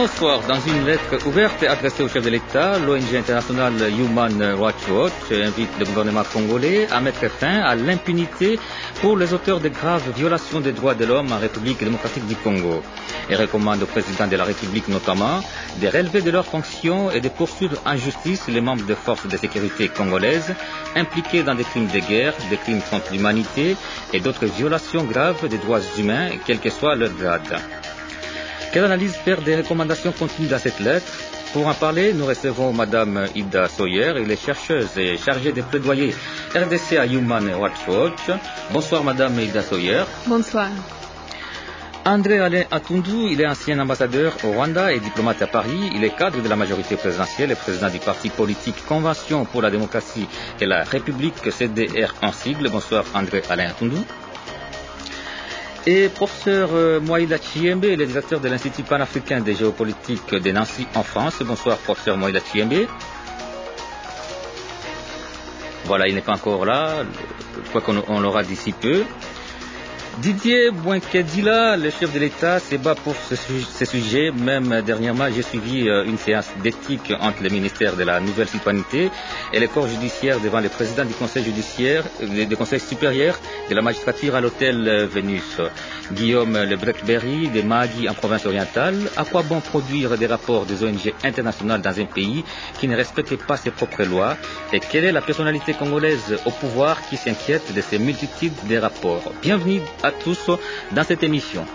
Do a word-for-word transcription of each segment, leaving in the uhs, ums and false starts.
Bonsoir. Dans une lettre ouverte adressée au chef de l'État, l'O N G internationale Human Rights Watch invite le gouvernement congolais à mettre fin à l'impunité pour les auteurs de graves violations des droits de l'homme en République démocratique du Congo et recommande au président de la République notamment de relever de leurs fonctions et de poursuivre en justice les membres des forces de sécurité congolaises impliqués dans des crimes de guerre, des crimes contre l'humanité et d'autres violations graves des droits humains, quel que soit leur grade. Quelle analyse faire des recommandations contenues dans cette lettre? Pour en parler, nous recevons Madame Ida Sawyer, elle est chercheuse et chargée de plaidoyer R D C à Human Rights Watch. Bonsoir Madame Ida Sawyer. Bonsoir. André Alain Atundu, il est ancien ambassadeur au Rwanda et diplomate à Paris. Il est cadre de la majorité présidentielle et président du parti politique Convention pour la démocratie et la République, C D R en sigle. Bonsoir André Alain Atundu. Et professeur euh, Moïla Chiembe, le directeur de l'Institut panafricain de géopolitique de Nancy en France. Bonsoir professeur Moïla Chiembe. Voilà, il n'est pas encore là, je crois qu'on on l'aura d'ici peu. Didier Bouinkedila, le chef de l'État, se bat pour ce, ce sujet. Même dernièrement, j'ai suivi euh, une séance d'éthique entre le ministère de la Nouvelle Citoyenneté et le corps judiciaire devant le président du Conseil judiciaire, euh, du Conseil supérieur de la magistrature à l'hôtel euh, Vénus. Guillaume Lebrecq-Berry de Mahagi en province orientale. À quoi bon produire des rapports des O N G internationales dans un pays qui ne respecte pas ses propres lois? Et quelle est la personnalité congolaise au pouvoir qui s'inquiète de ces multitudes de rapports? Bienvenue à tous dans cette émission.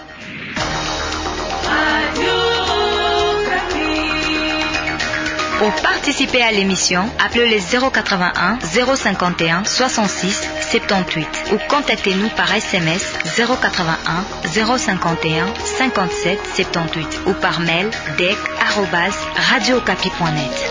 Pour participer à l'émission, appelez le zéro quatre-vingt-un zéro cinquante et un soixante-six soixante-dix-huit ou contactez-nous par S M S zéro quatre-vingt-un zéro cinquante et un cinquante-sept soixante-dix-huit ou par mail d e c arobase radio okapi point net.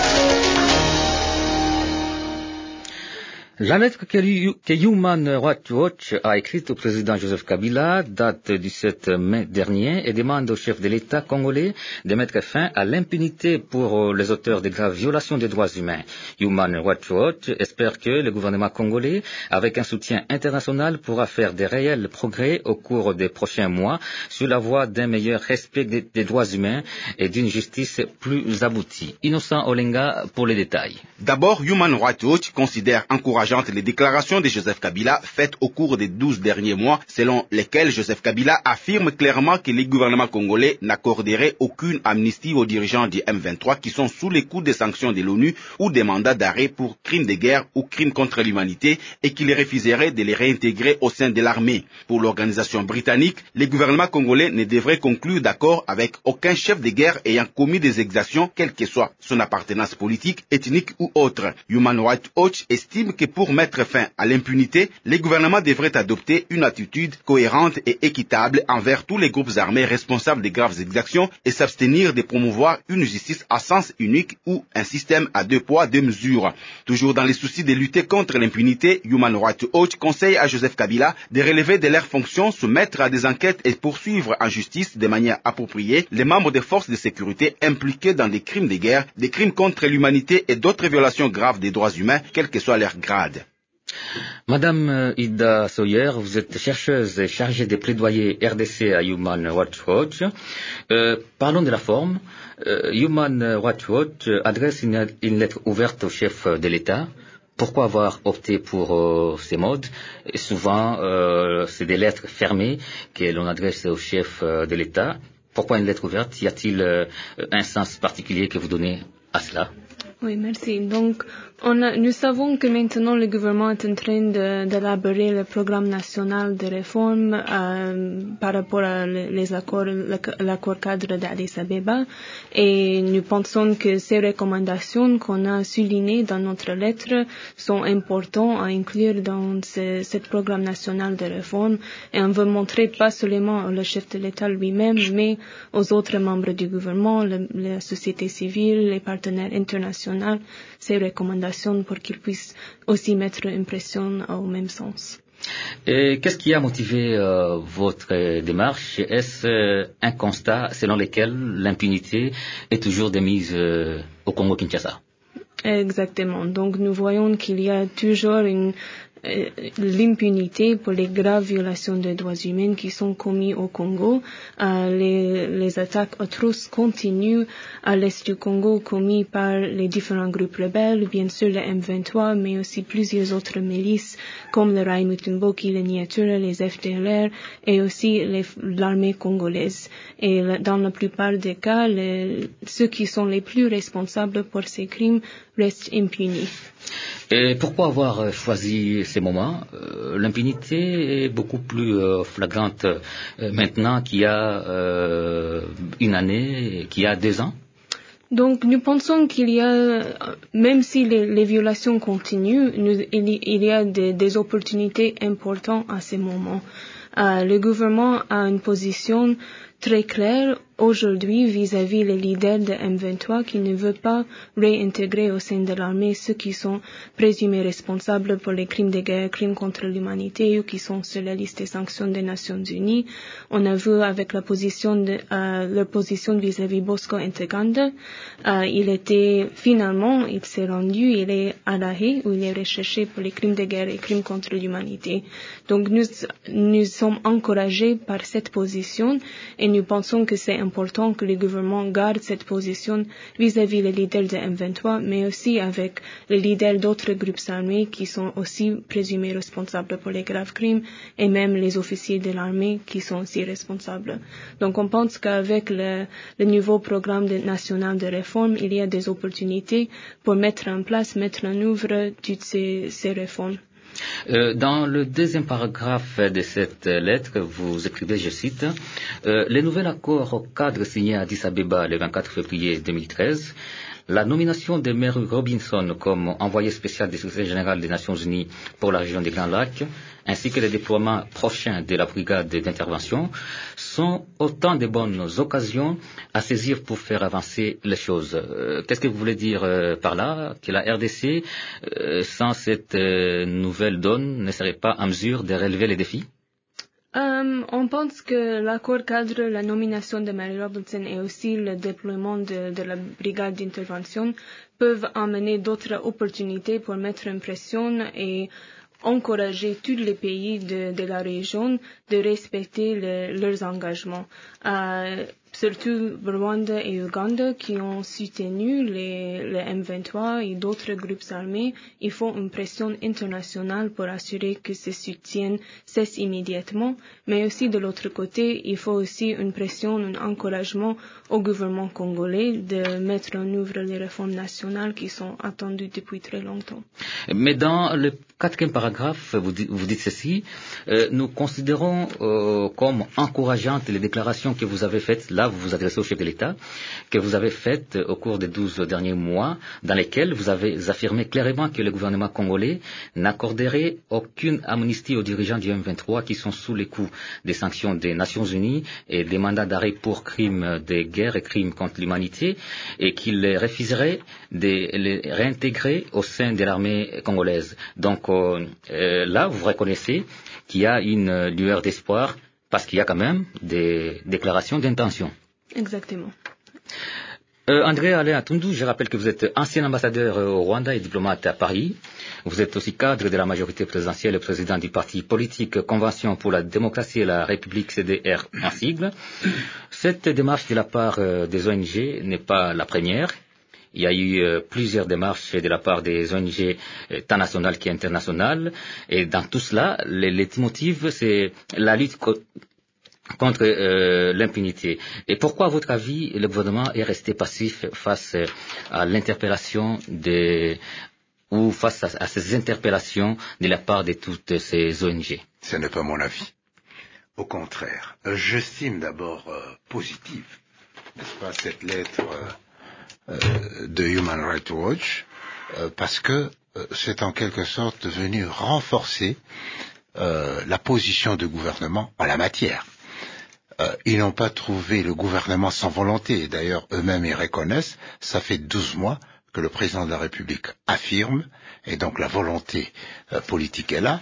La lettre que Human Rights Watch a écrite au président Joseph Kabila date du sept mai dernier et demande au chef de l'État congolais de mettre fin à l'impunité pour les auteurs de graves violations des droits humains. Human Rights Watch espère que le gouvernement congolais, avec un soutien international, pourra faire des réels progrès au cours des prochains mois sur la voie d'un meilleur respect des, des droits humains et d'une justice plus aboutie. Innocent Olenga pour les détails. D'abord, Human Rights Watch considère encourageant les déclarations de Joseph Kabila faites au cours des douze derniers mois, selon lesquelles Joseph Kabila affirme clairement que le gouvernement congolais n'accorderait aucune amnistie aux dirigeants du M vingt-trois qui sont sous les coups des sanctions de l'ONU ou des mandats d'arrêt pour crimes de guerre ou crimes contre l'humanité et qu'il refuserait de les réintégrer au sein de l'armée. Pour l'organisation britannique, le gouvernement congolais ne devrait conclure d'accord avec aucun chef de guerre ayant commis des exactions, quelle que soit son appartenance politique, ethnique ou autre. Human Rights Watch estime que pour mettre fin à l'impunité, les gouvernements devraient adopter une attitude cohérente et équitable envers tous les groupes armés responsables de graves exactions et s'abstenir de promouvoir une justice à sens unique ou un système à deux poids, deux mesures. Toujours dans les soucis de lutter contre l'impunité, Human Rights Watch conseille à Joseph Kabila de relever de leurs fonctions, soumettre à des enquêtes et poursuivre en justice de manière appropriée les membres des forces de sécurité impliqués dans des crimes de guerre, des crimes contre l'humanité et d'autres violations graves des droits humains, quel que soit leur grade. Madame Ida Sawyer, vous êtes chercheuse et chargée des plaidoyers R D C à Human Rights Watch. Euh, parlons de la forme. Euh, Human Rights Watch adresse une, une lettre ouverte au chef de l'État. Pourquoi avoir opté pour euh, ces modes? Et souvent, euh, c'est des lettres fermées que l'on adresse au chef euh, de l'État. Pourquoi une lettre ouverte? Y a-t-il euh, un sens particulier que vous donnez à cela? Oui, merci. Donc, on a, nous savons que maintenant le gouvernement est en train de, d'élaborer le programme national de réforme euh, par rapport à les accords, l'accord cadre d'Addis Abeba, et nous pensons que ces recommandations qu'on a soulignées dans notre lettre sont importantes à inclure dans ce, ce programme national de réforme, et on veut montrer pas seulement le chef de l'État lui-même, mais aux autres membres du gouvernement, le, la société civile, les partenaires internationaux, ces recommandations pour qu'ils puissent aussi mettre une pression au même sens. Et qu'est-ce qui a motivé euh, votre démarche? Est-ce euh, un constat selon lequel l'impunité est toujours démise euh, au Congo-Kinshasa? Exactement. Donc nous voyons qu'il y a toujours une euh, l'impunité pour les graves violations des droits humains qui sont commises au Congo. Euh, les, les attaques atroces continuent à l'est du Congo commises par les différents groupes rebelles, bien sûr le M vingt-trois, mais aussi plusieurs autres milices comme le Rai Mutumboki, les Nyatura, les F D L R et aussi les, l'armée congolaise. Et dans la plupart des cas, les, ceux qui sont les plus responsables pour ces crimes restent impunis. Et pourquoi avoir choisi ces moments? euh, L'impunité est beaucoup plus euh, flagrante euh, maintenant qu'il y a euh, une année, qu'il y a deux ans. Donc, nous pensons qu'il y a, même si les, les violations continuent, nous, il, il y a des, des opportunités importantes à ces moments. Euh, le gouvernement a une position très claire aujourd'hui vis-à-vis les leaders de M vingt-trois qui ne veulent pas réintégrer au sein de l'armée ceux qui sont présumés responsables pour les crimes de guerre, crimes contre l'humanité ou qui sont sur la liste des sanctions des Nations Unies. On a vu avec la position de, euh, leur position vis-à-vis Bosco Ntaganda, euh, il était finalement, il s'est rendu, il est à La Haye où il est recherché pour les crimes de guerre et crimes contre l'humanité. Donc nous, nous sommes encouragés par cette position et nous pensons que c'est important que le gouvernement garde cette position vis-à-vis les leaders de M vingt-trois, mais aussi avec les leaders d'autres groupes armés qui sont aussi présumés responsables pour les graves crimes et même les officiers de l'armée qui sont aussi responsables. Donc on pense qu'avec le, le nouveau programme de, national de réforme, il y a des opportunités pour mettre en place, mettre en œuvre toutes ces, ces réformes. Euh, dans le deuxième paragraphe de cette lettre, vous écrivez, je cite, euh, les nouveaux accords cadres signés à Addis Abeba le vingt-quatre février deux mille treize, la nomination de Mary Robinson comme envoyé spécial du secrétaire général des Nations Unies pour la région des Grands Lacs, ainsi que le déploiement prochain de la brigade d'intervention, sont autant de bonnes occasions à saisir pour faire avancer les choses. Euh, qu'est-ce que vous voulez dire euh, par là? Que la R D C, euh, sans cette euh, nouvelle donne, ne serait pas en mesure de relever les défis? Um, on pense que l'accord cadre, la nomination de Mary Robinson et aussi le déploiement de, de la brigade d'intervention peuvent amener d'autres opportunités pour mettre en pression et encourager tous les pays de, de la région de respecter le, leurs engagements. Euh, surtout Rwanda et Ouganda qui ont soutenu les, les M vingt-trois et d'autres groupes armés, il faut une pression internationale pour assurer que ce soutien cesse immédiatement, mais aussi de l'autre côté, il faut aussi une pression, un encouragement au gouvernement congolais de mettre en œuvre les réformes nationales qui sont attendues depuis très longtemps. Mais dans le quatrième paragraphe, vous dites, vous dites ceci, euh, nous considérons euh, comme encourageantes les déclarations que vous avez faites, là vous vous adressez au chef de l'État, que vous avez faites au cours des douze derniers mois, dans lesquelles vous avez affirmé clairement que le gouvernement congolais n'accorderait aucune amnistie aux dirigeants du M vingt-trois qui sont sous les coups des sanctions des Nations Unies et des mandats d'arrêt pour crimes de guerre et crimes contre l'humanité, et qu'il refuserait de les réintégrer au sein de l'armée congolaise. Donc euh, euh, là, vous reconnaissez qu'il y a une lueur d'espoir parce qu'il y a quand même des déclarations d'intention. Exactement. Euh, André Alain Atundu, je rappelle que vous êtes ancien ambassadeur au Rwanda et diplomate à Paris. Vous êtes aussi cadre de la majorité présidentielle et président du parti politique Convention pour la démocratie et la République, C D R en sigle. Cette démarche de la part des O N G n'est pas la première. Il y a eu euh, plusieurs démarches de la part des O N G, euh, tant nationales qu'internationales. Et dans tout cela, les, les motifs, c'est la lutte co- contre euh, l'impunité. Et pourquoi, à votre avis, le gouvernement est resté passif face à l'interpellation de, ou face à, à ces interpellations de la part de toutes ces O N G? Ce n'est pas mon avis. Au contraire, j'estime d'abord euh, positive, n'est-ce pas, cette lettre euh, Euh, de Human Rights Watch, euh, parce que euh, c'est en quelque sorte venu renforcer euh, la position du gouvernement en la matière. Euh, ils n'ont pas trouvé le gouvernement sans volonté, d'ailleurs eux-mêmes y reconnaissent, ça fait douze mois que le président de la République affirme, et donc la volonté euh, politique est là,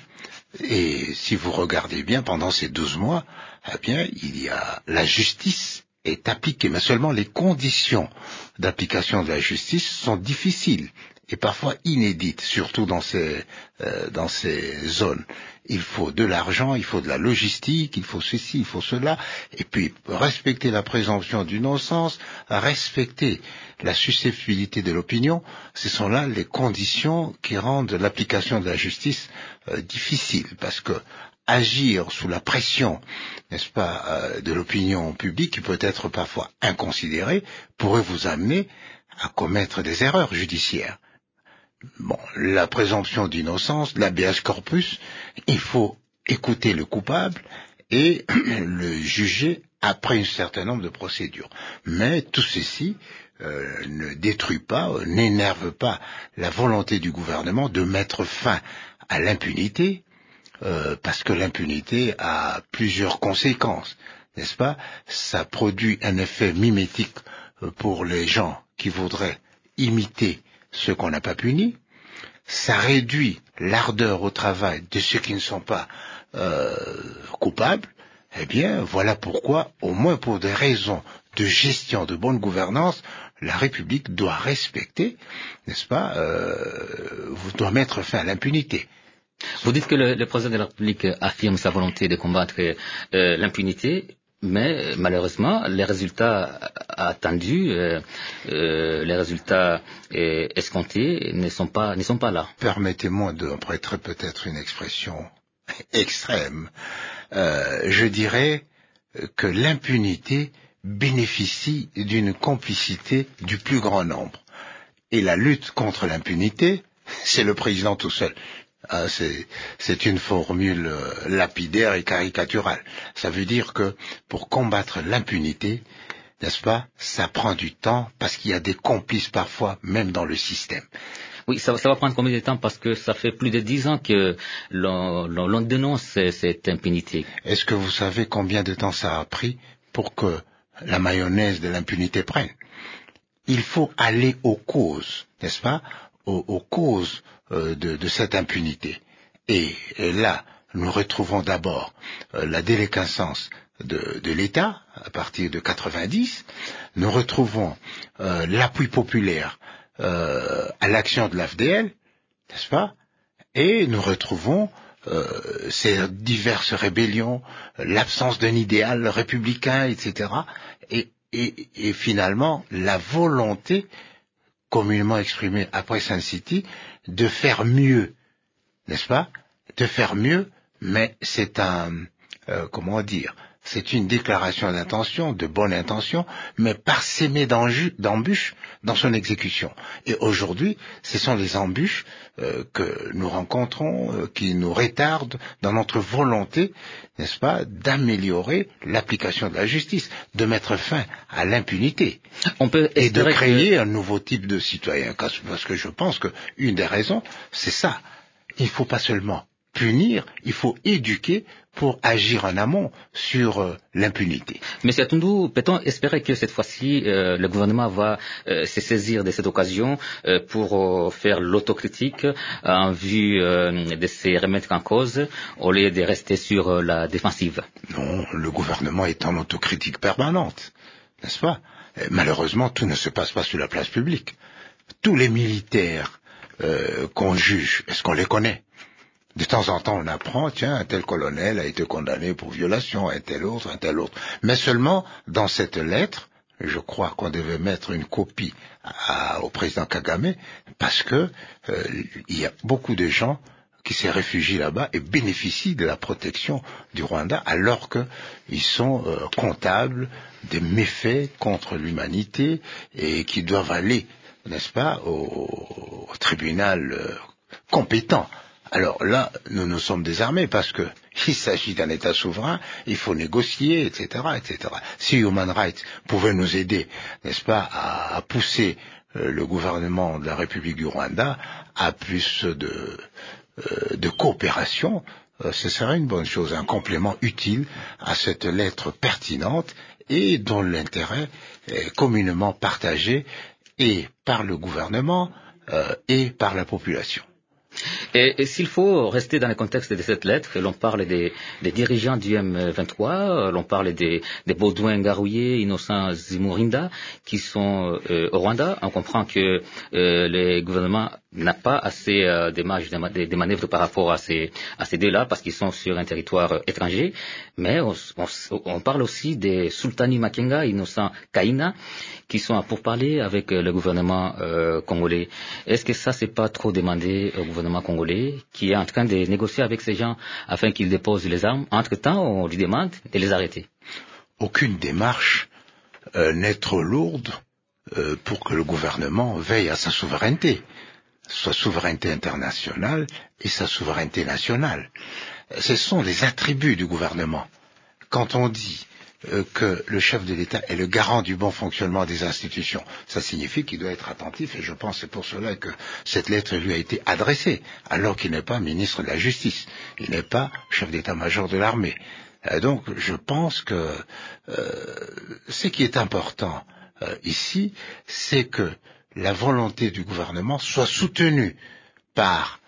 et si vous regardez bien, pendant ces douze mois, eh bien, il y a la justice est appliquée, mais seulement les conditions d'application de la justice sont difficiles. et parfois inédite, surtout dans ces, euh, dans ces zones. Il faut de l'argent, il faut de la logistique, il faut ceci, il faut cela, et puis respecter la présomption d'innocence, respecter la susceptibilité de l'opinion, ce sont là les conditions qui rendent l'application de la justice euh, difficile, parce que agir sous la pression, n'est-ce pas, euh, de l'opinion publique, qui peut être parfois inconsidérée, pourrait vous amener à commettre des erreurs judiciaires. Bon, la présomption d'innocence, l'habeas corpus, il faut écouter le coupable et le juger après un certain nombre de procédures. Mais tout ceci euh, ne détruit pas, euh, n'énerve pas la volonté du gouvernement de mettre fin à l'impunité, euh, parce que l'impunité a plusieurs conséquences, n'est-ce pas? Ça produit un effet mimétique euh, pour les gens qui voudraient imiter ceux qu'on n'a pas punis, ça réduit l'ardeur au travail de ceux qui ne sont pas euh, coupables. Eh bien, voilà pourquoi, au moins pour des raisons de gestion, de bonne gouvernance, la République doit respecter, n'est-ce pas, euh, doit mettre fin à l'impunité. Vous dites que le, le président de la République affirme sa volonté de combattre euh, l'impunité, mais malheureusement, les résultats attendus, euh, euh, les résultats euh, escomptés ne sont pas, ne sont pas là. Permettez-moi de prêter peut-être une expression extrême. Euh, je dirais que l'impunité bénéficie d'une complicité du plus grand nombre. Et la lutte contre l'impunité, c'est le président tout seul. Ah, c'est, c'est une formule euh, lapidaire et caricaturale. Ça veut dire que pour combattre l'impunité, n'est-ce pas, ça prend du temps parce qu'il y a des complices parfois, même dans le système. Oui, ça, ça va prendre combien de temps parce que ça fait plus de dix ans que l'on, l'on, l'on dénonce cette impunité. Est-ce que vous savez combien de temps ça a pris pour que la mayonnaise de l'impunité prenne? Il faut aller aux causes, n'est-ce pas, aux, aux causes euh, de, de cette impunité. Et, et là, nous retrouvons d'abord euh, la déliquescence de, de l'État à partir de quatre-vingt-dix. Nous retrouvons euh, l'appui populaire euh, à l'action de l'A F D L, n'est-ce pas? Et nous retrouvons euh, ces diverses rébellions, l'absence d'un idéal républicain, et cetera. Et, et, et finalement, la volonté communément exprimée après Sun City de faire mieux, n'est-ce pas? De faire mieux, mais c'est un, euh, comment dire, c'est une déclaration d'intention, de bonne intention, mais parsemée d'embûches dans son exécution. Et aujourd'hui, ce sont les embûches euh, que nous rencontrons, euh, qui nous retardent dans notre volonté, n'est-ce pas, d'améliorer l'application de la justice, de mettre fin à l'impunité. On peut et de créer que... un nouveau type de citoyen. Parce que je pense qu'une des raisons, c'est ça. Il ne faut pas seulement punir, il faut éduquer pour agir en amont sur euh, l'impunité. Monsieur Atundu, peut-on espérer que cette fois-ci, euh, le gouvernement va euh, se saisir de cette occasion euh, pour euh, faire l'autocritique en vue euh, de se remettre en cause au lieu de rester sur euh, la défensive? Non, le gouvernement est en autocritique permanente, n'est-ce pas? Et malheureusement, tout ne se passe pas sur la place publique. Tous les militaires euh, qu'on juge, est-ce qu'on les connaît? De temps en temps, on apprend, tiens, un tel colonel a été condamné pour violation, un tel autre, un tel autre. Mais seulement, dans cette lettre, je crois qu'on devait mettre une copie à, au président Kagame, parce que euh, il y a beaucoup de gens qui se réfugient là-bas et bénéficient de la protection du Rwanda, alors qu'ils sont euh, comptables des méfaits contre l'humanité et qui doivent aller, n'est-ce pas, au, au tribunal euh, compétent. Alors là, nous nous sommes désarmés parce que il s'agit d'un État souverain, il faut négocier, et cetera, et cetera. Si Human Rights pouvait nous aider, n'est-ce pas, à, à pousser euh, le gouvernement de la République du Rwanda à plus de, euh, de coopération, euh, ce serait une bonne chose, un complément utile à cette lettre pertinente et dont l'intérêt est communément partagé et par le gouvernement euh, et par la population. Et, et s'il faut rester dans le contexte de cette lettre, l'on parle des, des dirigeants du M vingt-trois, l'on parle des, des Baudouin Garouillet, Innocent Zimurinda, qui sont euh, au Rwanda. On comprend que euh, le gouvernement n'a pas assez euh, des marges de, de manœuvre par rapport à ces, à ces deux-là, parce qu'ils sont sur un territoire euh, étranger. Mais on, on, on parle aussi des Sultani Makenga, Innocent Kaina, qui sont à pourparler avec euh, le gouvernement euh, congolais. Est-ce que ça, c'est pas trop demandé au gouvernement congolais, qui est en train de négocier avec ces gens afin qu'ils déposent les armes? Entre-temps, on lui demande de les arrêter. Aucune démarche euh, n'est trop lourde euh, pour que le gouvernement veille à sa souveraineté, sa souveraineté internationale et sa souveraineté nationale. Ce sont les attributs du gouvernement. Quand on dit euh, que le chef de l'État est le garant du bon fonctionnement des institutions, ça signifie qu'il doit être attentif, et je pense que c'est pour cela que cette lettre lui a été adressée, alors qu'il n'est pas ministre de la Justice, il n'est pas chef d'état-major de l'armée. Euh, donc je pense que euh, ce qui est important euh, ici, c'est que la volonté du gouvernement soit soutenue par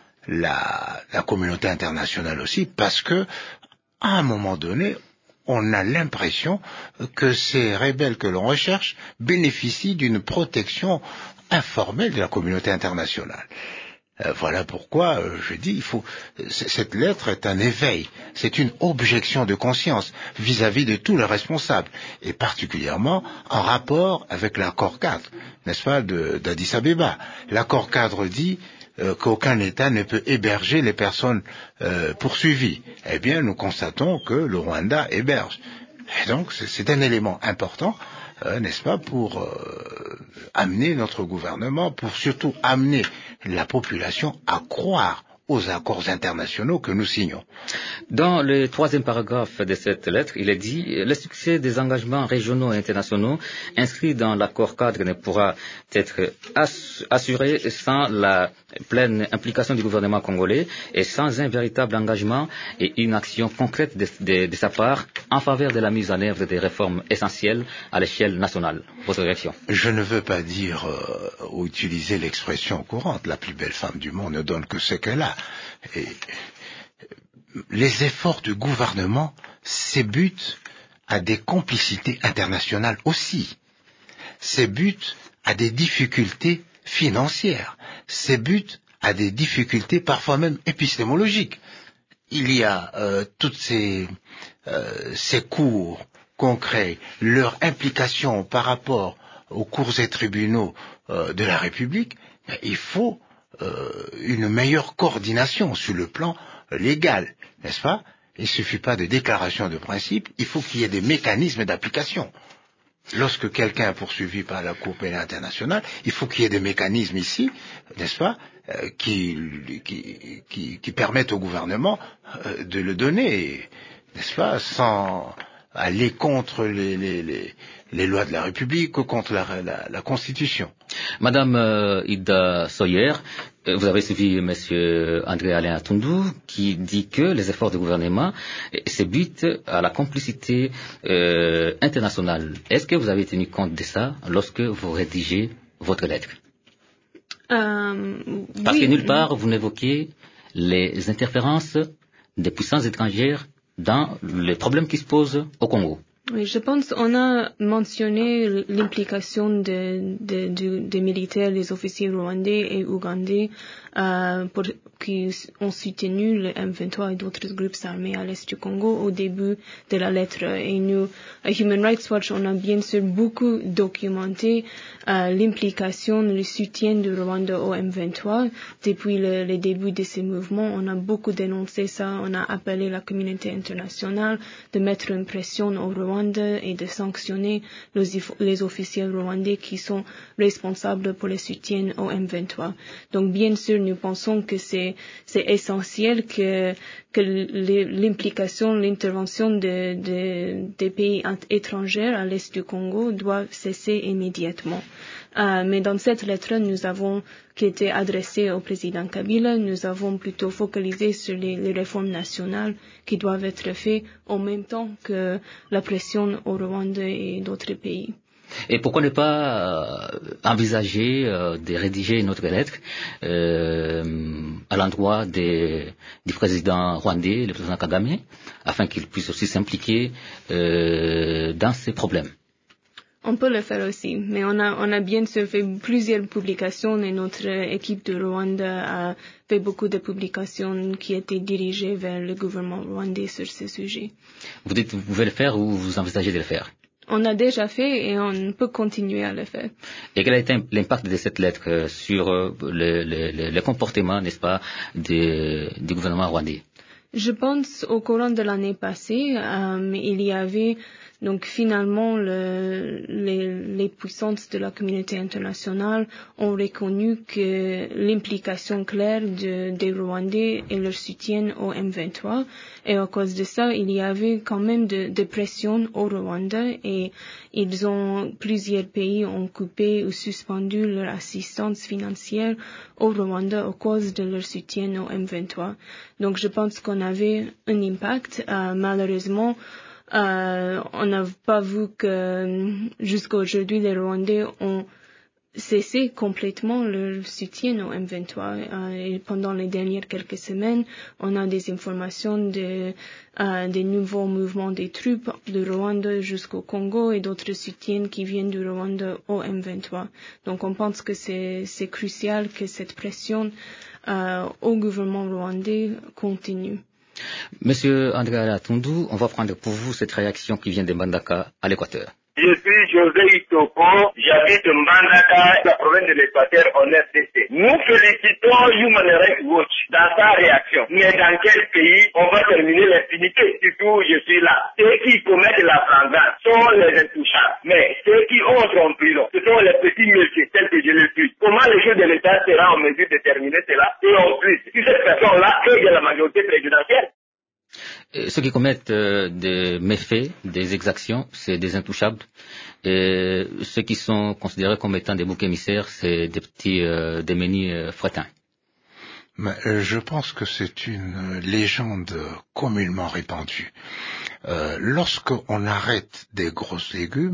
la, la communauté internationale aussi, parce que à un moment donné, on a l'impression que ces rebelles que l'on recherche bénéficient d'une protection informelle de la communauté internationale. Euh, voilà pourquoi euh, je dis, il faut, cette lettre est un éveil, c'est une objection de conscience vis-à-vis de tous les responsables, et particulièrement en rapport avec l'accord cadre, n'est-ce pas, de, d'Addis Abeba. L'accord cadre dit euh, qu'aucun État ne peut héberger les personnes euh, poursuivies. Eh bien, nous constatons que le Rwanda héberge. Et donc, c'est, c'est un élément important, euh, n'est-ce pas, pour euh, amener notre gouvernement, pour surtout amener la population à croire aux accords internationaux que nous signons. Dans le troisième paragraphe de cette lettre, il est dit « Le succès des engagements régionaux et internationaux inscrits dans l'accord cadre ne pourra être assuré sans la pleine implication du gouvernement congolais et sans un véritable engagement et une action concrète de, de, de sa part en faveur de la mise en œuvre des réformes essentielles à l'échelle nationale. » Votre réaction? Je ne veux pas dire euh, ou utiliser l'expression courante « la plus belle femme du monde ne donne que ce qu'elle a ». Et les efforts du gouvernement s'ébutent à des complicités internationales aussi, s'ébutent à des difficultés financières, s'ébutent à des difficultés parfois même épistémologiques. Il y a euh, toutes ces, euh, ces cours concrets, leur implication par rapport aux cours et tribunaux euh, de la République. Il faut euh, une meilleure coordination sur le plan légal, n'est-ce pas? Il ne suffit pas de déclaration de principe, il faut qu'il y ait des mécanismes d'application. Lorsque quelqu'un est poursuivi par la Cour pénale internationale, il faut qu'il y ait des mécanismes ici, n'est-ce pas, euh, qui, qui, qui, qui permettent au gouvernement euh, de le donner, n'est-ce pas, sans aller contre les, les, les, les lois de la République ou contre la, la, la Constitution. Madame euh, Ida Soyer, euh, vous avez suivi Monsieur André Alain Atundu qui dit que les efforts du gouvernement euh, s'ébutent à la complicité euh, internationale. Est-ce que vous avez tenu compte de ça lorsque vous rédigez votre lettre? euh, Parce oui. que nulle part vous n'évoquez les interférences des puissances étrangères dans les problèmes qui se posent au Congo. Oui, je pense qu'on a mentionné l'implication de, de, de, des militaires, les officiers rwandais et ougandais euh, pour, qui ont soutenu le M vingt-trois et d'autres groupes armés à l'est du Congo au début de la lettre. Et nous, à Human Rights Watch, on a bien sûr beaucoup documenté euh, l'implication, le soutien du Rwanda au M vingt-trois. Depuis le, le début de ces mouvements, on a beaucoup dénoncé ça. On a appelé la communauté internationale de mettre une pression au Rwanda et de sanctionner les, les officiels rwandais qui sont responsables pour le soutien au M vingt-trois. Donc bien sûr, nous pensons que c'est, c'est essentiel que, que l'implication, l'intervention de, de, des pays étrangers à l'est du Congo doit cesser immédiatement. Euh, mais dans cette lettre, nous avons, qui était adressée au président Kabila, nous avons plutôt focalisé sur les, les réformes nationales qui doivent être faites en même temps que la pression au Rwanda et d'autres pays. Et pourquoi ne pas euh, envisager euh, de rédiger une autre lettre euh, à l'endroit des, du président rwandais, le président Kagame, afin qu'il puisse aussi s'impliquer euh, dans ces problèmes? On peut le faire aussi, mais on a, on a bien sûr fait plusieurs publications et notre équipe de Rwanda a fait beaucoup de publications qui étaient dirigées vers le gouvernement rwandais sur ce sujet. Vous dites que vous pouvez le faire ou vous envisagez de le faire? On a déjà fait et on peut continuer à le faire. Et quel a été l'impact de cette lettre sur le, le, le comportement, n'est-ce pas, de, du gouvernement rwandais? Je pense au courant de l'année passée, euh, il y avait donc finalement le, les, les puissances de la communauté internationale ont reconnu que l'implication claire de, des Rwandais et leur soutien au M vingt-trois, et à cause de ça, il y avait quand même de, de pression au Rwanda et ils ont, plusieurs pays ont coupé ou suspendu leur assistance financière au Rwanda à cause de leur soutien au M vingt-trois. Donc je pense qu'on avait un impact, euh, malheureusement. Euh, on n'a pas vu que jusqu'à aujourd'hui les Rwandais ont cessé complètement leur soutien au M vingt-trois. Euh, et pendant les dernières quelques semaines, on a des informations de euh, des nouveaux mouvements des troupes de Rwanda jusqu'au Congo et d'autres soutiens qui viennent du Rwanda au M vingt-trois. Donc on pense que c'est c'est crucial que cette pression euh, au gouvernement rwandais continue. Monsieur André Alatundu, on va prendre pour vous cette réaction qui vient de Mbandaka à l'Équateur. Je suis José Itoko, j'habite Mbandaka, la province de l'Équateur en R D C. Nous félicitons Human Rights Watch dans sa réaction. Mais dans quel pays on va terminer l'impunité? Surtout, je suis là. Ceux qui commettent la flagrance sont les intouchables. Mais ceux qui entrent en prison, ce sont les petits métiers, tels que je le suis. Comment le chef de l'État sera en mesure de terminer cela? Et en plus, si cette personne-là est de la majorité présidentielle, ceux qui commettent euh, des méfaits, des exactions, c'est des intouchables. Et ceux qui sont considérés comme étant des boucs émissaires, c'est des petits, euh, des menus euh, frétins. Mais, euh, je pense que c'est une légende communément répandue. Euh, lorsqu'on arrête des grosses légumes,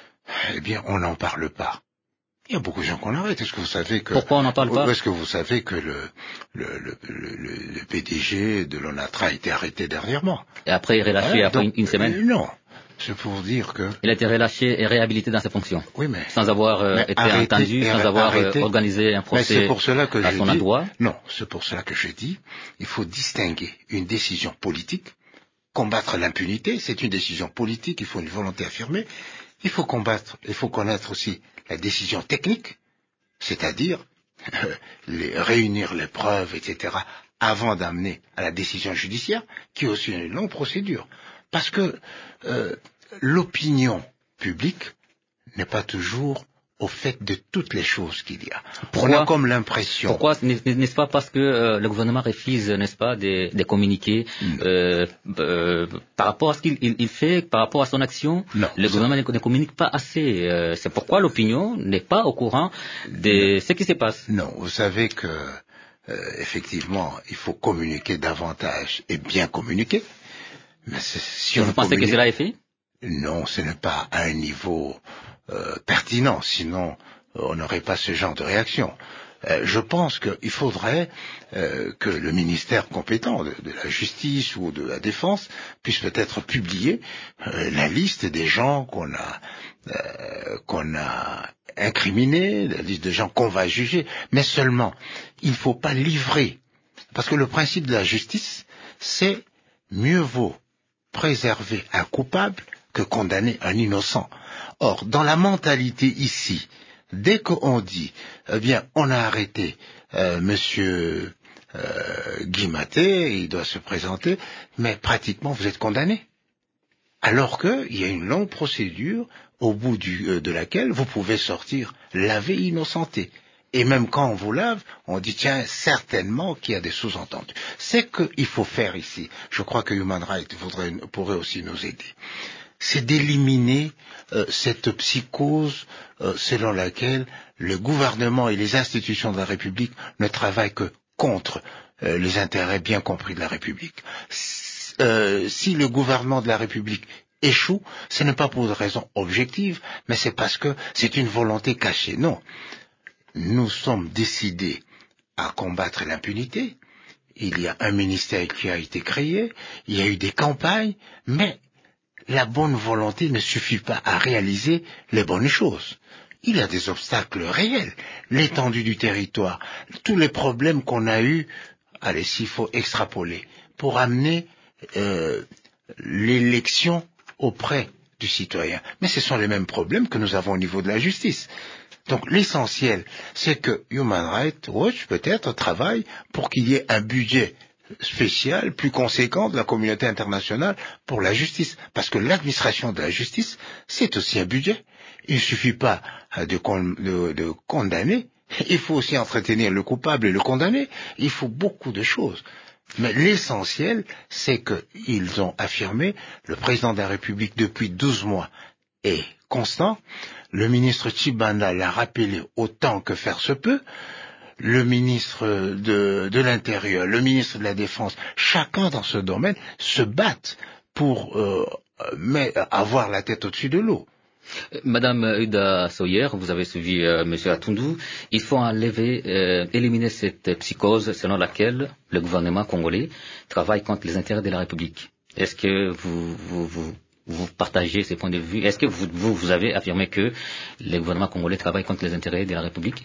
eh bien, on n'en parle pas. Il y a beaucoup de gens qu'on arrête. Est-ce que vous savez que... Pourquoi on n'en parle pas? Est-ce que vous savez que le, le, le, le, le P D G de l'ONATRA a été arrêté dernièrement? Et après, il est relâché hein, après donc, une, une semaine? euh, Non. C'est pour dire que... Il a été relâché et réhabilité dans ses fonctions. Oui, mais... Sans avoir euh, été arrêté, entendu, sans avoir arrêté, euh, organisé un procès c'est pour cela que à je son dis, endroit. Non, c'est pour cela que je dis, il faut distinguer une décision politique. Combattre l'impunité, c'est une décision politique, il faut une volonté affirmée. Il faut combattre, il faut connaître aussi la décision technique, c'est-à-dire euh, les, réunir les preuves, et cetera, avant d'amener à la décision judiciaire, qui est aussi une longue procédure. Parce que euh, l'opinion publique n'est pas toujours au fait de toutes les choses qu'il y a. Pourquoi, on a comme l'impression... Pourquoi n'est-ce pas parce que euh, le gouvernement refuse, n'est-ce pas, des, des communiqués euh, euh, par rapport à ce qu'il il, il fait, par rapport à son action? Non, le gouvernement ne, ne communique pas assez. Euh, c'est pourquoi l'opinion n'est pas au courant de non. ce qui se passe. Non, vous savez que euh, effectivement, il faut communiquer davantage et bien communiquer. Mais si on vous pensez communique... que cela est fait? Non, ce n'est pas à un niveau euh, pertinent, sinon euh, on n'aurait pas ce genre de réaction. Euh, je pense qu'il faudrait euh, que le ministère compétent de, de la justice ou de la défense puisse peut-être publier euh, la liste des gens qu'on a euh, qu'on a incriminés, la liste de gens qu'on va juger, mais seulement il ne faut pas livrer, parce que le principe de la justice, c'est mieux vaut préserver un coupable que condamner un innocent. Or, dans la mentalité ici, dès qu'on dit, eh bien, on a arrêté euh, Monsieur euh, Guy Maté, il doit se présenter, mais pratiquement vous êtes condamné. Alors qu'il y a une longue procédure au bout du, euh, de laquelle vous pouvez sortir lavé, innocenté. Et même quand on vous lave, on dit, tiens, certainement qu'il y a des sous-entendus. C'est qu'il faut faire ici. Je crois que Human Rights voudrait, pourrait aussi nous aider. C'est d'éliminer euh, cette psychose euh, selon laquelle le gouvernement et les institutions de la République ne travaillent que contre euh, les intérêts bien compris de la République. Si, euh, si le gouvernement de la République échoue, ce n'est pas pour une raison objective, mais c'est parce que c'est une volonté cachée. Non. Nous sommes décidés à combattre l'impunité. Il y a un ministère qui a été créé, il y a eu des campagnes, mais la bonne volonté ne suffit pas à réaliser les bonnes choses. Il y a des obstacles réels. L'étendue du territoire, tous les problèmes qu'on a eus, allez, s'il faut extrapoler, pour amener euh, l'élection auprès du citoyen. Mais ce sont les mêmes problèmes que nous avons au niveau de la justice. Donc l'essentiel, c'est que Human Rights Watch peut-être travaille pour qu'il y ait un budget spécial, plus conséquent de la communauté internationale pour la justice. Parce que l'administration de la justice, c'est aussi un budget. Il ne suffit pas de, con, de, de condamner, il faut aussi entretenir le coupable et le condamné. Il faut beaucoup de choses. Mais l'essentiel, c'est qu'ils ont affirmé, le président de la République depuis douze mois est constant, le ministre Tshibanda l'a rappelé autant que faire se peut, le ministre de, de l'Intérieur, le ministre de la Défense, chacun dans ce domaine se battent pour euh, mais, avoir la tête au-dessus de l'eau. Madame Uda Soyer, vous avez suivi euh, Monsieur Atundu. Il faut enlever, euh, éliminer cette psychose selon laquelle le gouvernement congolais travaille contre les intérêts de la République. Est-ce que vous, vous, vous, vous partagez ces points de vue? Est-ce que vous, vous, vous avez affirmé que le gouvernement congolais travaille contre les intérêts de la République?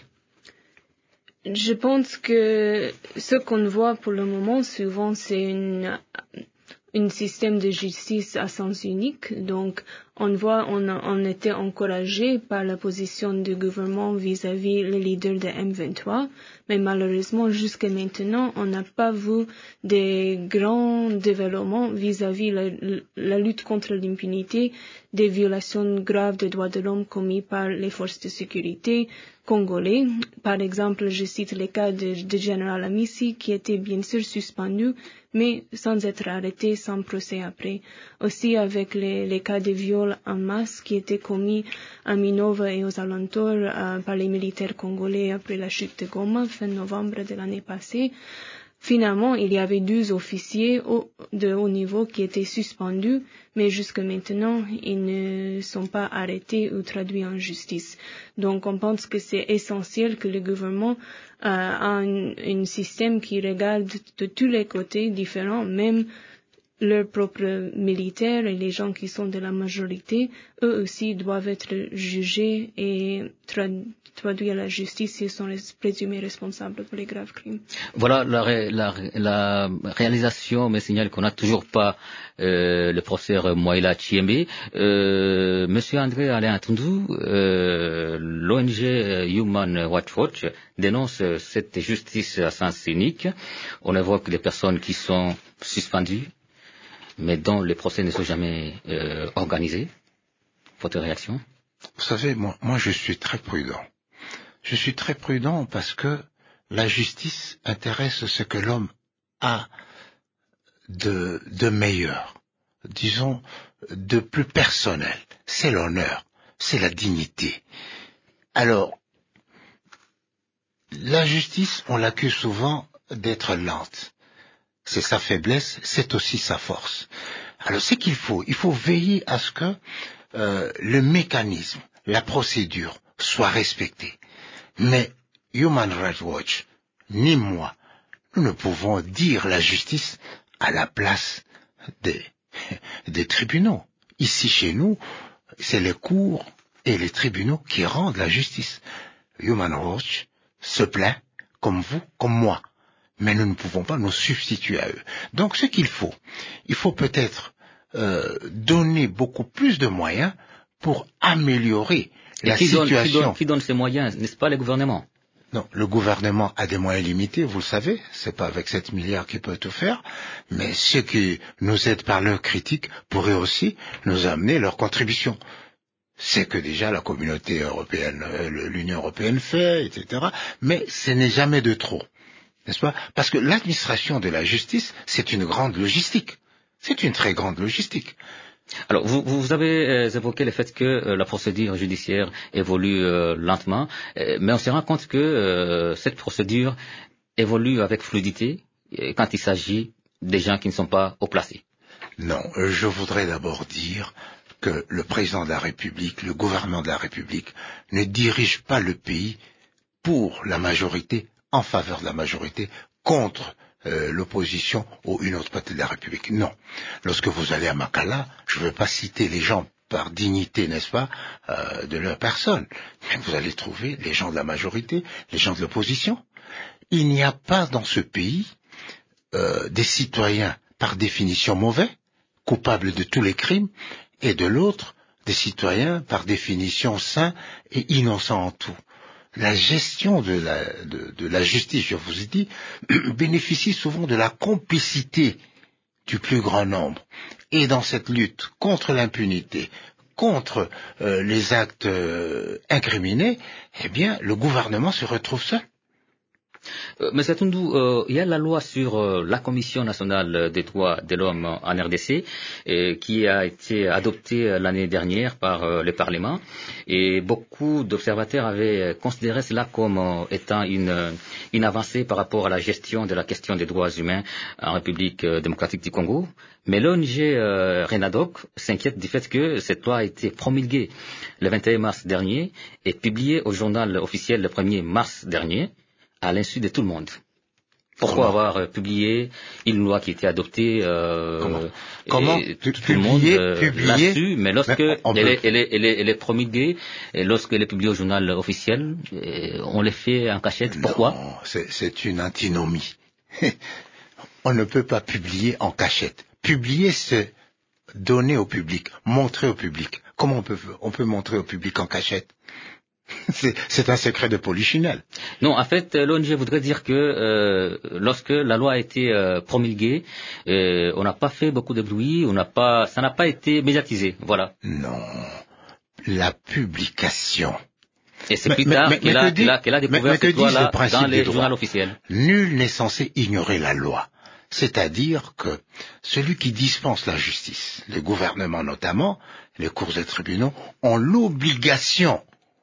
Je pense que ce qu'on voit pour le moment, souvent, c'est une... un système de justice à sens unique. Donc, on voit, on, a, on était encouragé par la position du gouvernement vis-à-vis les leaders de M vingt-trois, mais malheureusement, jusqu'à maintenant, on n'a pas vu des grands développements vis-à-vis la, la lutte contre l'impunité, des violations graves des droits de l'homme commises par les forces de sécurité congolais. Par exemple, je cite le cas de, de Général Amissi, qui était bien sûr suspendu, mais sans être arrêté, sans procès après. Aussi avec les, les cas de viol en masse qui étaient commis à Minova et aux alentours euh, par les militaires congolais après la chute de Goma, fin novembre de l'année passée. Finalement, il y avait douze officiers au, de haut niveau qui étaient suspendus, mais jusque maintenant, ils ne sont pas arrêtés ou traduits en justice. Donc, on pense que c'est essentiel que le gouvernement euh, a un, un système qui regarde de tous les côtés différents, même leurs propres militaires et les gens qui sont de la majorité, eux aussi doivent être jugés et tra- traduits à la justice s'ils sont présumés responsables pour les graves crimes. Voilà la, ré, la, la réalisation, mais signale qu'on n'a toujours pas euh, le professeur Moïla Tchiembe. Euh, Monsieur André Alain Atundu, euh, l'O N G Human Rights Watch dénonce cette justice à sens unique. On évoque les personnes qui sont suspendues, mais dont les procès ne sont jamais euh, organisés. Votre réaction? Vous savez, moi, moi je suis très prudent. Je suis très prudent parce que la justice intéresse ce que l'homme a de, de meilleur, disons, de plus personnel. C'est l'honneur, c'est la dignité. Alors, la justice, on l'accuse souvent d'être lente. C'est sa faiblesse, c'est aussi sa force. Alors, c'est qu'il faut, il faut veiller à ce que euh, le mécanisme, la procédure soit respectée. Mais Human Rights Watch, ni moi, nous ne pouvons dire la justice à la place des, des tribunaux. Ici, chez nous, c'est les cours et les tribunaux qui rendent la justice. Human Rights Watch se plaint, comme vous, comme moi. Mais nous ne pouvons pas nous substituer à eux. Donc ce qu'il faut, il faut peut-être euh, donner beaucoup plus de moyens pour améliorer Et la qui situation. Donne, qui, donne, qui donne ces moyens, n'est-ce pas le gouvernement? Non, le gouvernement a des moyens limités, vous le savez, c'est pas avec sept milliards qu'il peut tout faire, mais ceux qui nous aident par leurs critiques pourraient aussi nous amener leur contribution. C'est que déjà la communauté européenne, l'Union européenne fait, et cetera, mais ce n'est jamais de trop. N'est-ce pas? Parce que l'administration de la justice, c'est une grande logistique. C'est une très grande logistique. Alors, vous, vous avez euh, évoqué le fait que euh, la procédure judiciaire évolue euh, lentement, euh, mais on se rend compte que euh, cette procédure évolue avec fluidité euh, quand il s'agit des gens qui ne sont pas haut placés. Non, je voudrais d'abord dire que le président de la République, le gouvernement de la République, ne dirige pas le pays pour la majorité, en faveur de la majorité, contre euh, l'opposition ou une autre partie de la République. Non. Lorsque vous allez à Makala, je ne veux pas citer les gens par dignité, n'est-ce pas, euh, de leur personne, mais vous allez trouver les gens de la majorité, les gens de l'opposition. Il n'y a pas dans ce pays euh, des citoyens par définition mauvais, coupables de tous les crimes, et de l'autre, des citoyens par définition sains et innocents en tout. La gestion de la, de, de la justice, je vous ai dit, bénéficie souvent de la complicité du plus grand nombre. Et dans cette lutte contre l'impunité, contre euh, les actes euh, incriminés, eh bien, le gouvernement se retrouve seul. Euh, Mais Tundou, euh, il y a la loi sur euh, la Commission nationale des droits de l'homme en R D C euh, qui a été adoptée l'année dernière par euh, le Parlement et beaucoup d'observateurs avaient considéré cela comme euh, étant une, une avancée par rapport à la gestion de la question des droits humains en République euh, démocratique du Congo. Mais l'O N G euh, Renadoc s'inquiète du fait que cette loi a été promulguée le vingt et un mars dernier et publiée au journal officiel le premier mars dernier, à l'insu de tout le monde. Pourquoi Comment avoir euh, publié une loi qui était adoptée euh, Comment, Comment et tout, publier, tout le monde euh, publier, l'a su, mais lorsque mais elle, est, elle, est, elle, est, elle est promulguée, et lorsqu'elle est publiée au journal officiel, on les fait en cachette. Pourquoi? Non, c'est, c'est une antinomie. On ne peut pas publier en cachette. Publier, c'est donner au public, montrer au public. Comment on peut, on peut montrer au public en cachette? C'est, c'est un secret de polichinelle. Non, en fait, l'O N G voudrait dire que euh, lorsque la loi a été euh, promulguée, euh, on n'a pas fait beaucoup de bruit, on n'a pas, ça n'a pas été médiatisé, voilà. Non, la publication. Et c'est mais, plus tard mais, qu'elle, mais a, dit, qu'elle, a, qu'elle a découvert mais, mais cette loi-là dans les journaux officiels. Nul n'est censé ignorer la loi. C'est-à-dire que celui qui dispense la justice, le gouvernement notamment, les cours et tribunaux, ont l'obligation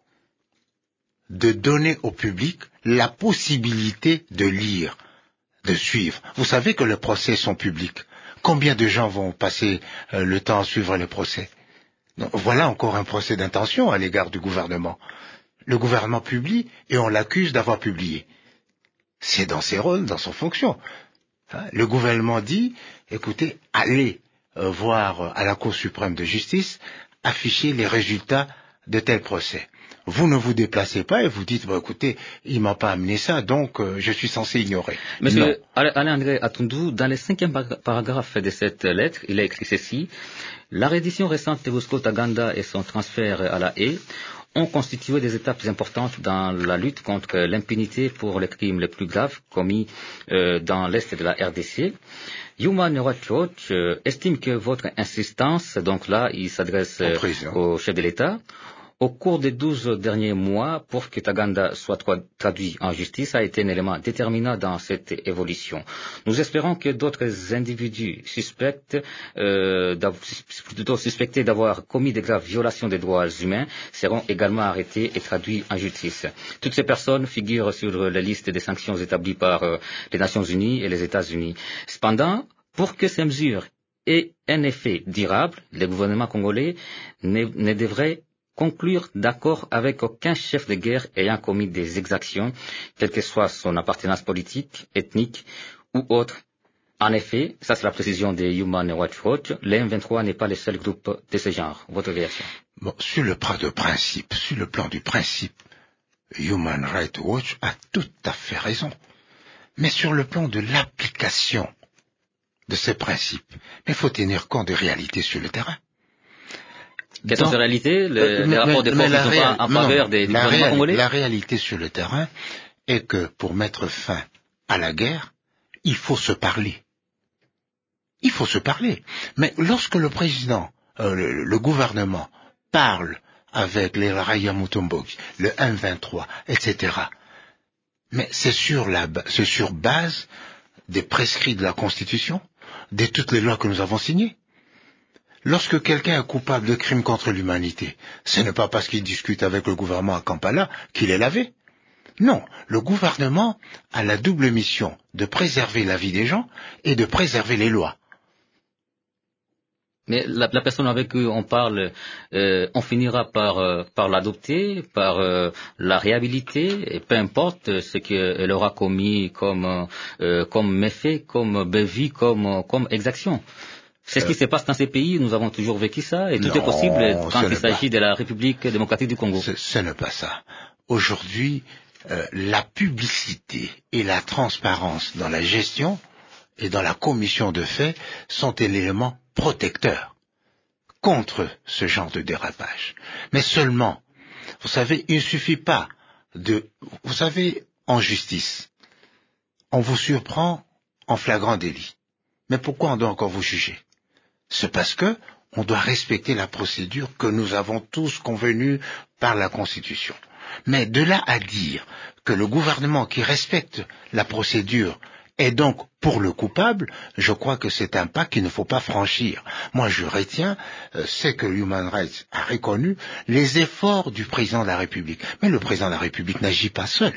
de donner au public la possibilité de lire, de suivre. Vous savez que les procès sont publics. Combien de gens vont passer euh, le temps à suivre les procès? Donc, voilà encore un procès d'intention à l'égard du gouvernement. Le gouvernement publie et on l'accuse d'avoir publié. C'est dans ses rôles, dans son fonction. Hein, le gouvernement dit, écoutez, allez euh, voir euh, à la Cour suprême de justice afficher les résultats de tel procès. Vous ne vous déplacez pas et vous dites, bon, écoutez, il m'a pas amené ça, donc euh, je suis censé ignorer. Monsieur Alain-André Atundou, dans le cinquième paragraphe de cette lettre, il a écrit ceci: la reddition récente de Bosco Ntaganda et son transfert à la Haye ont constitué des étapes importantes dans la lutte contre l'impunité pour les crimes les plus graves commis euh, dans l'Est de la R D C. Human Rights Watch euh, estime que votre insistance, donc là, il s'adresse euh, au chef de l'État, au cours des douze derniers mois, pour que Ntaganda soit traduit en justice, a été un élément déterminant dans cette évolution. Nous espérons que d'autres individus suspects, euh, plutôt suspectés d'avoir commis de graves violations des droits humains seront également arrêtés et traduits en justice. Toutes ces personnes figurent sur la liste des sanctions établies par euh, les Nations Unies et les États-Unis. Cependant, pour que ces mesures aient un effet durable, le gouvernement congolais ne, ne devrait conclure d'accord avec aucun chef de guerre ayant commis des exactions, quelle que soit son appartenance politique, ethnique ou autre. En effet, ça c'est la précision de Human Rights Watch, le M vingt-trois n'est pas le seul groupe de ce genre. Votre réaction? Bon, sur le plan de principe, sur le plan du principe, Human Rights Watch a tout à fait raison. Mais sur le plan de l'application de ces principes, il faut tenir compte des réalités sur le terrain. Quelles sont ces réalités, le, euh, les rapports de force qui sont réal... en faveur des, du gouvernement congolais? La réalité sur le terrain est que pour mettre fin à la guerre, il faut se parler. Il faut se parler. Mais lorsque le président, euh, le, le gouvernement parle avec les Raya Mutomboki, le M vingt-trois, et cetera, mais c'est sur la, c'est sur base des prescrits de la Constitution, de toutes les lois que nous avons signées. Lorsque quelqu'un est coupable de crimes contre l'humanité, ce n'est pas parce qu'il discute avec le gouvernement à Kampala qu'il est lavé. Non, le gouvernement a la double mission de préserver la vie des gens et de préserver les lois. Mais la, la personne avec qui on parle, euh, on finira par, euh, par l'adopter, par euh, la réhabiliter, et peu importe ce qu'elle aura commis comme, euh, comme méfait, comme bévue, comme, comme exaction. C'est ce qui se passe dans ces pays, nous avons toujours vécu ça, et tout non, est possible quand il s'agit pas. de la République démocratique du Congo. Ce, ce n'est pas ça. Aujourd'hui, euh, la publicité et la transparence dans la gestion et dans la commission de faits sont un élément protecteur contre ce genre de dérapage. Mais seulement, vous savez, il ne suffit pas de... Vous savez, en justice, on vous surprend en flagrant délit. Mais pourquoi on doit encore vous juger? C'est parce que on doit respecter la procédure que nous avons tous convenue par la Constitution. Mais de là à dire que le gouvernement qui respecte la procédure est donc pour le coupable, je crois que c'est un pas qu'il ne faut pas franchir. Moi, je retiens, euh, c'est que Human Rights a reconnu les efforts du président de la République. Mais le président de la République n'agit pas seul.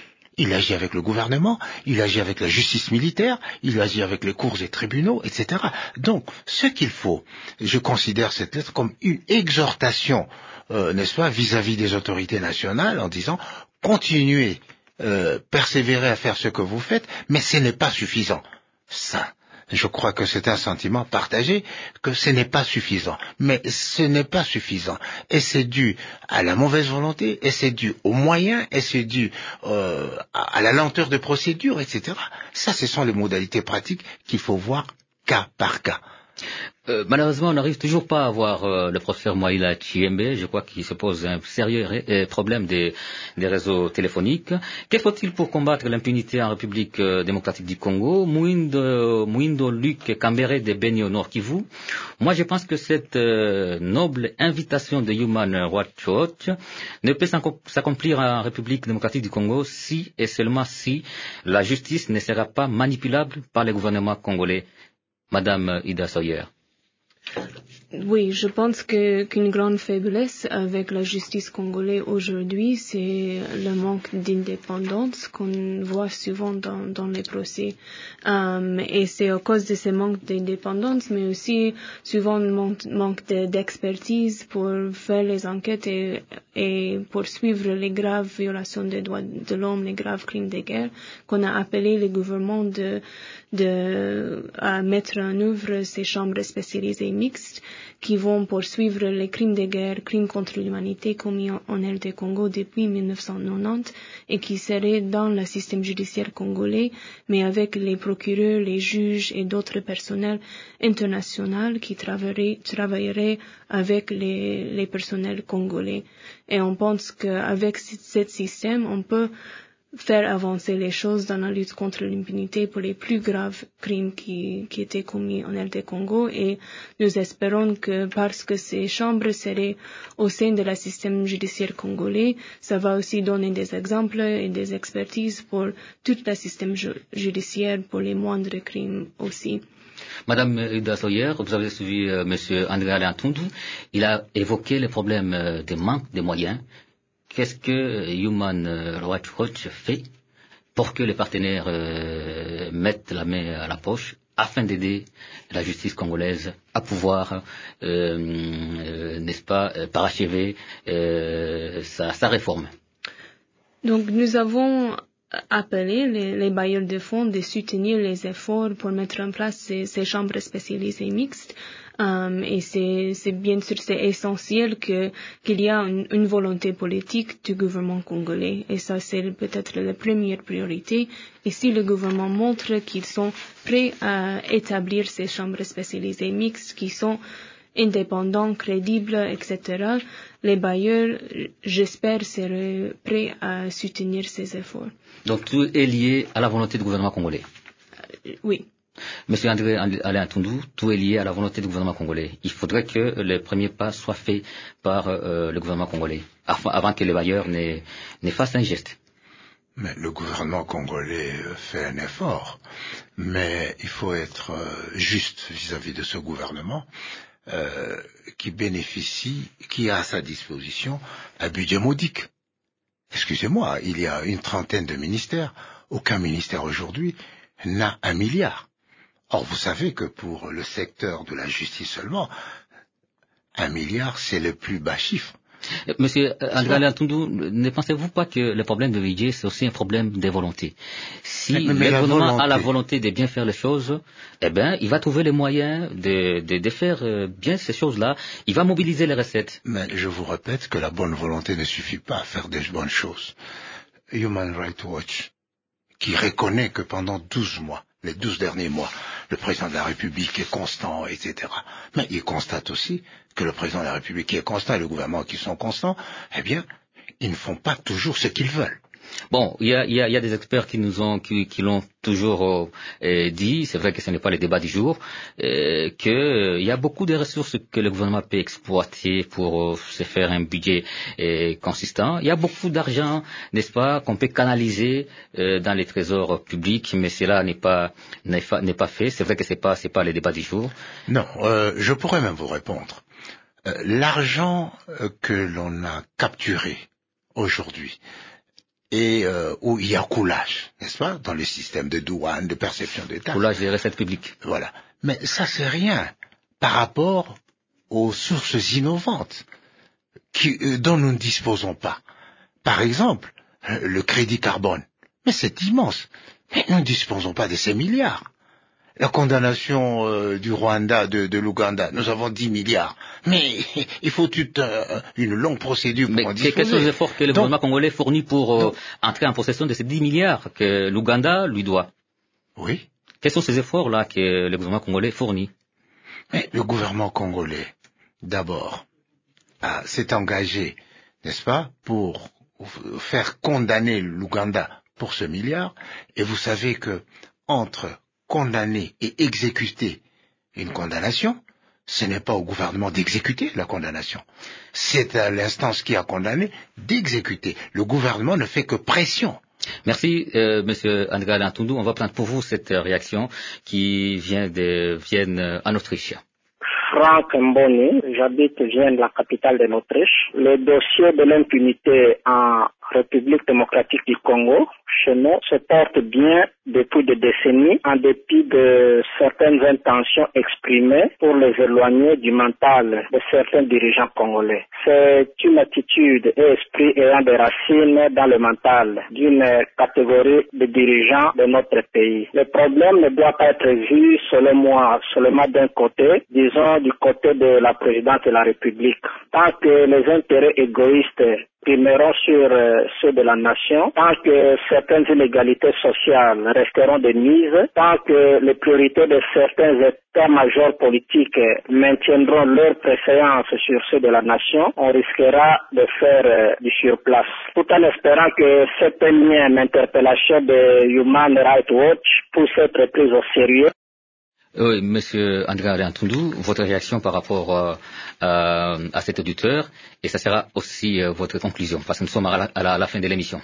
Il agit avec le gouvernement, il agit avec la justice militaire, il agit avec les cours et tribunaux, et cetera. Donc, ce qu'il faut, je considère cette lettre comme une exhortation, euh, n'est-ce pas, vis-à-vis des autorités nationales, en disant continuez, euh, persévérez à faire ce que vous faites, mais ce n'est pas suffisant. Ça, je crois que c'est un sentiment partagé, que ce n'est pas suffisant. Mais ce n'est pas suffisant. Et c'est dû à la mauvaise volonté, et c'est dû aux moyens, et c'est dû euh, à la lenteur de procédure, et cetera. Ça, ce sont les modalités pratiques qu'il faut voir cas par cas. Euh, malheureusement, on n'arrive toujours pas à voir euh, le professeur Moïla Tchiembe. Je crois qu'il se pose un sérieux ré- euh, problème des, des réseaux téléphoniques. Que faut-il pour combattre l'impunité en République euh, démocratique du Congo? Mouindo, Mouindo Luc Cambéré de Beni au Nord Kivu. Moi, je pense que cette euh, noble invitation de Human Rights Watch ne peut s'accomplir en République démocratique du Congo si et seulement si la justice ne sera pas manipulable par le gouvernement congolais. Madame Ida Sawyer. Oui, je pense que qu'une grande faiblesse avec la justice congolaise aujourd'hui, c'est le manque d'indépendance qu'on voit souvent dans, dans les procès. Um, et c'est à cause de ce manque d'indépendance, mais aussi souvent le manque, manque de, d'expertise pour faire les enquêtes et, et poursuivre les graves violations des droits de l'homme, les graves crimes de guerre, qu'on a appelé le gouvernement de, de à mettre en œuvre ces chambres spécialisées mixtes qui vont poursuivre les crimes de guerre, crimes contre l'humanité commis en, en R D Congo depuis mille neuf cent quatre-vingt-dix et qui seraient dans le système judiciaire congolais, mais avec les procureurs, les juges et d'autres personnels internationaux qui travailleraient, travailleraient avec les, les personnels congolais. Et on pense qu'avec ce système, on peut faire avancer les choses dans la lutte contre l'impunité pour les plus graves crimes qui, qui étaient commis en R D Congo, et nous espérons que parce que ces chambres seraient au sein de la système judiciaire congolais, ça va aussi donner des exemples et des expertises pour tout le système ju- judiciaire pour les moindres crimes aussi. Madame Ida Sawyer, vous avez suivi euh, Monsieur André Alain Tundou. Il a évoqué les problèmes euh, de manque de moyens. Qu'est-ce que Human Rights Watch fait pour que les partenaires euh, mettent la main à la poche afin d'aider la justice congolaise à pouvoir, euh, euh, n'est-ce pas, parachever euh, sa, sa réforme? Donc nous avons appelé les, les bailleurs de fonds de soutenir les efforts pour mettre en place ces, ces chambres spécialisées mixtes. Um, et c'est, c'est bien sûr c'est essentiel que qu'il y a une, une volonté politique du gouvernement congolais, et ça c'est peut-être la première priorité. Et si le gouvernement montre qu'ils sont prêts à établir ces chambres spécialisées mixtes qui sont indépendants, crédibles, et cetera, les bailleurs, j'espère, seraient prêts à soutenir ces efforts. Donc tout est lié à la volonté du gouvernement congolais. Euh, oui. Monsieur André Alain Tundou, tout est lié à la volonté du gouvernement congolais. Il faudrait que le premier pas soit fait par euh, le gouvernement congolais, avant que les bailleurs ne, ne fassent un geste. Mais le gouvernement congolais fait un effort, mais il faut être euh, juste vis-à-vis de ce gouvernement euh, qui bénéficie, qui a à sa disposition un budget modique. Excusez-moi, il y a une trentaine de ministères, aucun ministère aujourd'hui n'a un milliard. Or, vous savez que pour le secteur de la justice seulement, un milliard, c'est le plus bas chiffre. Monsieur André Antundu, ne pensez-vous pas que le problème de budget, c'est aussi un problème de volonté? Si mais, mais le gouvernement volonté. a la volonté de bien faire les choses, eh bien, il va trouver les moyens de, de, de faire bien ces choses-là. Il va mobiliser les recettes. Mais je vous répète que la bonne volonté ne suffit pas à faire des bonnes choses. Human Rights Watch, qui reconnaît que pendant douze mois, les douze derniers mois, le président de la République est constant, et cetera. Mais il constate aussi que le président de la République qui est constant et le gouvernement qui sont constants, eh bien, ils ne font pas toujours ce qu'ils veulent. Bon, il y a, y, a, y a des experts qui nous ont, qui, qui l'ont toujours euh, dit. C'est vrai que ce n'est pas le débat du jour, euh, que euh, il y a beaucoup de ressources que le gouvernement peut exploiter pour euh, se faire un budget euh, consistant. Il y a beaucoup d'argent, n'est-ce pas, qu'on peut canaliser euh, dans les trésors publics, mais cela n'est pas n'est pas, n'est pas fait. C'est vrai que c'est pas c'est pas le débat du jour. Non, euh, je pourrais même vous répondre. Euh, l'argent euh, que l'on a capturé aujourd'hui, et euh, où il y a coulage, n'est-ce pas, dans le système de douane, de perception d'État. Coulage des recettes publiques. Voilà. Mais ça, c'est rien par rapport aux sources innovantes qui, euh, dont nous ne disposons pas. Par exemple, euh, le crédit carbone. Mais c'est immense. Mais nous ne disposons pas de ces milliards. La condamnation euh, du Rwanda, de, de l'Ouganda, nous avons dix milliards. Mais il faut toute euh, une longue procédure pour mais en disposer. Quels sont les efforts que le gouvernement congolais fournit pour euh, entrer en possession de ces dix milliards que l'Ouganda lui doit? Oui. Quels sont ces efforts-là que le gouvernement congolais fournit? Mais le gouvernement congolais, d'abord, s'est engagé, n'est-ce pas, pour faire condamner l'Ouganda pour ce milliard. Et vous savez que entre condamner et exécuter une condamnation, ce n'est pas au gouvernement d'exécuter la condamnation. C'est à l'instance qui a condamné d'exécuter. Le gouvernement ne fait que pression. Merci, euh, Monsieur André Antundu. On va prendre pour vous cette réaction qui vient de Vienne, en Autriche. Franck Mboni, j'habite Vienne, la capitale de l'Autriche. Le dossier de l'impunité en République démocratique du Congo, chez nous, se porte bien depuis des décennies, en dépit de certaines intentions exprimées pour les éloigner du mental de certains dirigeants congolais. C'est une attitude et esprit ayant des racines dans le mental d'une catégorie de dirigeants de notre pays. Le problème ne doit pas être vu, selon moi, seulement d'un côté, disons du côté de la présidente de la République. Tant que les intérêts égoïstes primeront sur euh, ceux de la nation, tant que certaines inégalités sociales resteront de mise, tant que les priorités de certains états-majors politiques maintiendront leurs préférences sur ceux de la nation, on risquera de faire euh, du surplace. Tout en espérant que cette énième interpellation de Human Rights Watch puisse être prise au sérieux. Oui, Monsieur André Antundu, votre réaction par rapport euh, à, à cet auditeur, et ça sera aussi euh, votre conclusion, parce que nous sommes à la, à la, à la fin de l'émission.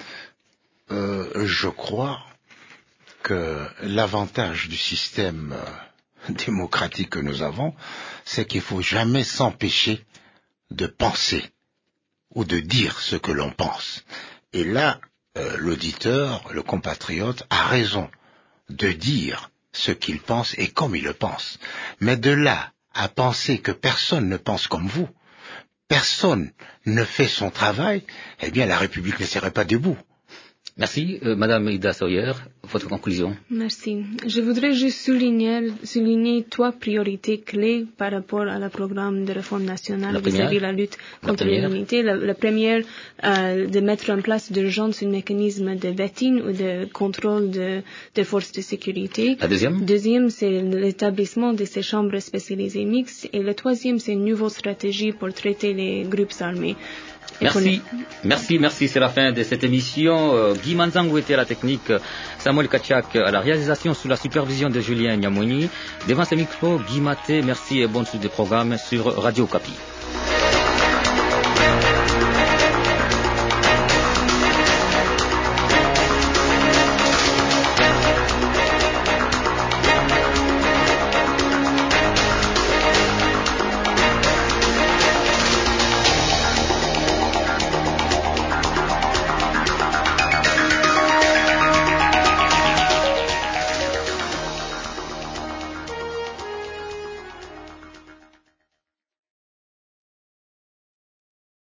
Euh, je crois que l'avantage du système euh, démocratique que nous avons, c'est qu'il ne faut jamais s'empêcher de penser ou de dire ce que l'on pense. Et là, euh, l'auditeur, le compatriote, a raison de dire ce qu'il pense et comme il le pense. Mais de là à penser que personne ne pense comme vous, personne ne fait son travail, eh bien la République ne serait pas debout. Merci, euh, Madame Ida Sawyer, votre conclusion. Merci. Je voudrais juste souligner, souligner trois priorités clés par rapport à la programme de réforme nationale vis-à-vis de la lutte contre l'impunité. La, la première, euh, de mettre en place d'urgence un mécanisme de vetting ou de contrôle de, des forces de sécurité. La deuxième? Deuxième, c'est l'établissement de ces chambres spécialisées mixtes. Et le troisième, c'est une nouvelle stratégie pour traiter les groupes armés. Merci, merci, merci. C'est la fin de cette émission. Euh, Guy Manzango était à la technique, Samuel Kachak à la réalisation sous la supervision de Julien Nyamoni. Devant ce micro, Guy Maté, merci et bonne suite des programmes sur Radio Okapi.